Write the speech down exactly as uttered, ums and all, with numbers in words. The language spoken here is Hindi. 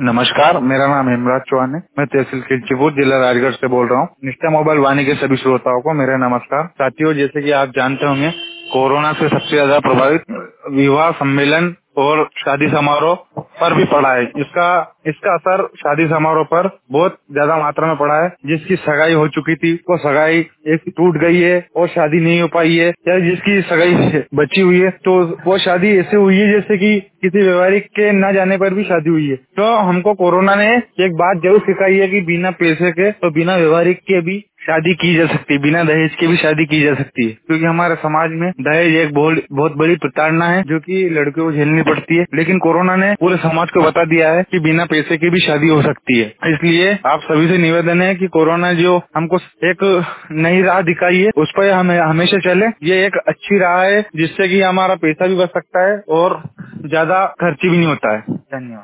नमस्कार, मेरा नाम हेमराज चौहान है। मैं तहसील खिलचीपुर, जिला राजगढ़ से बोल रहा हूँ। निष्ठा मोबाइल वाणी के सभी श्रोताओं को मेरा नमस्कार। साथियों, जैसे कि आप जानते होंगे, कोरोना से सबसे ज्यादा प्रभावित विवाह सम्मेलन और शादी समारोह पर भी पड़ा है। इसका इसका असर शादी समारोह पर बहुत ज्यादा मात्रा में पड़ा है। जिसकी सगाई हो चुकी थी वो सगाई एक टूट गई है और शादी नहीं हो पाई है, या जिसकी सगाई बची हुई है तो वो शादी ऐसे हुई है जैसे कि किसी व्यवहारिक के न जाने पर भी शादी हुई है। तो हमको कोरोना ने एक बात जरूर सिखाई है कि बिना पैसे के तो बिना व्यवहारिक के भी शादी की जा सकती है, बिना दहेज के भी शादी की जा सकती है। क्योंकि हमारे समाज में दहेज एक बहुत बहुत बड़ी प्रताड़ना है जो कि लड़कियों को झेलनी पड़ती है। लेकिन कोरोना ने पूरे समाज को बता दिया है कि बिना पैसे के भी शादी हो सकती है। इसलिए आप सभी से निवेदन है कि कोरोना जो हमको एक नई राह दिखाई है उस पर हमें हमेशा चले। ये एक अच्छी राह है जिससे कि हमारा पैसा भी बच सकता है और ज्यादा खर्ची भी नहीं होता है। धन्यवाद।